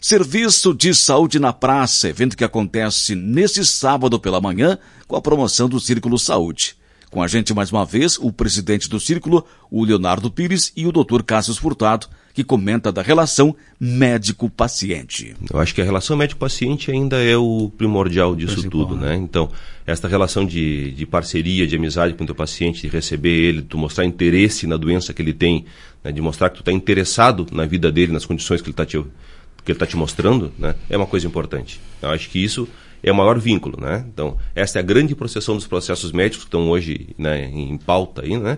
Serviço de Saúde na Praça, evento que acontece neste sábado pela manhã com a promoção do Círculo Saúde. Com a gente mais uma vez o presidente do Círculo, o Leonardo Pires, e o Dr. Cássio Furtado, que comenta da relação médico-paciente. Eu acho que a relação médico-paciente ainda é o primordial disso tudo, né? Então, esta relação de parceria, de amizade com o teu paciente, de receber ele, de tu mostrar interesse na doença que ele tem, né? De mostrar que tu está interessado na vida dele, nas condições que ele está te mostrando, né? É uma coisa importante. Eu acho que isso é o maior vínculo, né? Então, essa é a grande processão dos processos médicos que estão hoje, né, em pauta aí, né?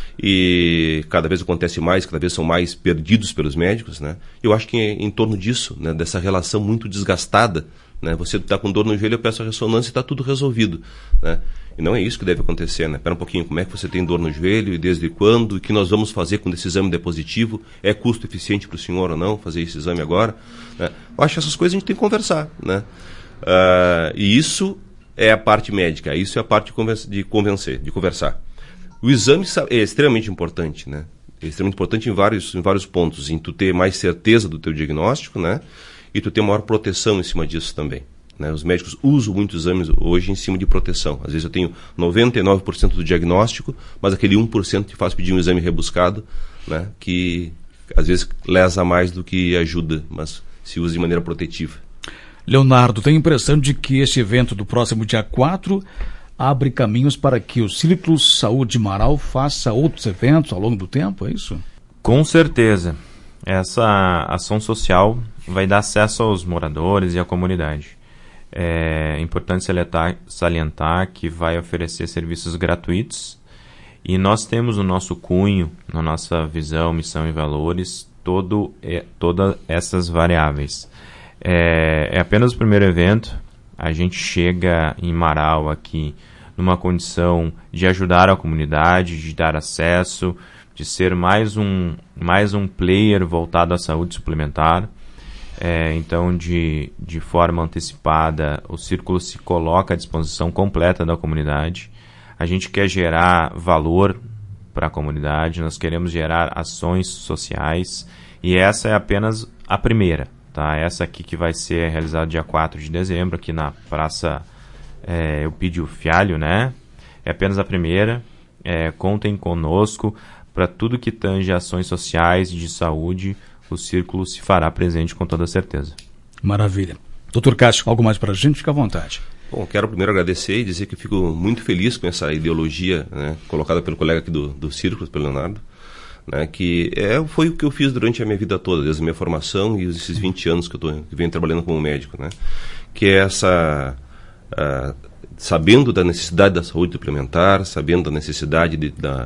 E cada vez acontece mais, cada vez são mais perdidos pelos médicos, né? Eu acho que em torno disso, né, dessa relação muito desgastada, né? Você está com dor no joelho, eu peço a ressonância e está tudo resolvido, né? E não é isso que deve acontecer, né? Espera um pouquinho, como é que você tem dor no joelho e desde quando? E o que nós vamos fazer quando esse exame der positivo? É custo eficiente para o senhor ou não fazer esse exame agora? Né? Eu acho que essas coisas a gente tem que conversar, né? E isso é a parte médica, isso é a parte de conversar. O exame é extremamente importante, né? É extremamente importante em vários pontos, em tu ter mais certeza do teu diagnóstico, né? E tu ter maior proteção em cima disso também, né? Os médicos usam muitos exames hoje em cima de proteção. Às vezes eu tenho 99% do diagnóstico, mas aquele 1% que faz pedir um exame rebuscado, né? Que às vezes lesa mais do que ajuda, mas se usa de maneira protetiva. Leonardo, tem a impressão de que este evento do próximo dia 4 abre caminhos para que o Círculo Saúde Marau faça outros eventos ao longo do tempo, é isso? Com certeza. Essa ação social vai dar acesso aos moradores e à comunidade. É importante salientar que vai oferecer serviços gratuitos e nós temos no nosso cunho, na nossa visão, missão e valores, todas essas variáveis. É apenas o primeiro evento. A gente chega em Marau aqui numa condição de ajudar a comunidade, de dar acesso, de ser mais um player voltado à saúde suplementar. Então, de forma antecipada, o Círculo se coloca à disposição completa da comunidade. A gente quer gerar valor para a comunidade, nós queremos gerar ações sociais e essa é apenas a primeira. Tá? Essa aqui que vai ser realizada dia 4 de dezembro, aqui na Praça Eupídio Fialho, né? É apenas a primeira. Contem conosco para tudo que tange ações sociais e de saúde, o Círculo se fará presente com toda certeza. Maravilha. Dr. Cássio, algo mais para a gente? Fica à vontade. Bom, quero primeiro agradecer e dizer que fico muito feliz com essa ideologia, né, colocada pelo colega aqui do Círculo, pelo Leonardo. Né, que foi o que eu fiz durante a minha vida toda, desde a minha formação e esses 20 anos que venho trabalhando como médico, né, que é essa sabendo da necessidade da saúde suplementar, sabendo da necessidade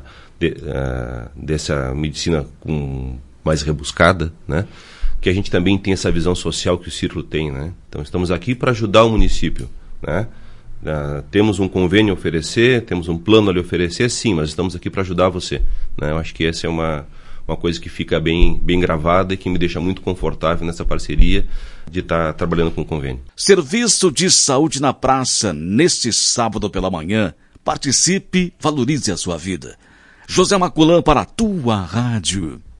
dessa medicina mais rebuscada, né, que a gente também tem essa visão social que o Círculo tem, né. Então estamos aqui para ajudar o município, né. Temos um convênio a oferecer, temos um plano a lhe oferecer, sim, mas estamos aqui para ajudar você, né? Eu acho que essa é uma coisa que fica bem gravada e que me deixa muito confortável nessa parceria de estar trabalhando com o convênio. Serviço de Saúde na Praça, neste sábado pela manhã. Participe, valorize a sua vida. José Maculã para a tua rádio.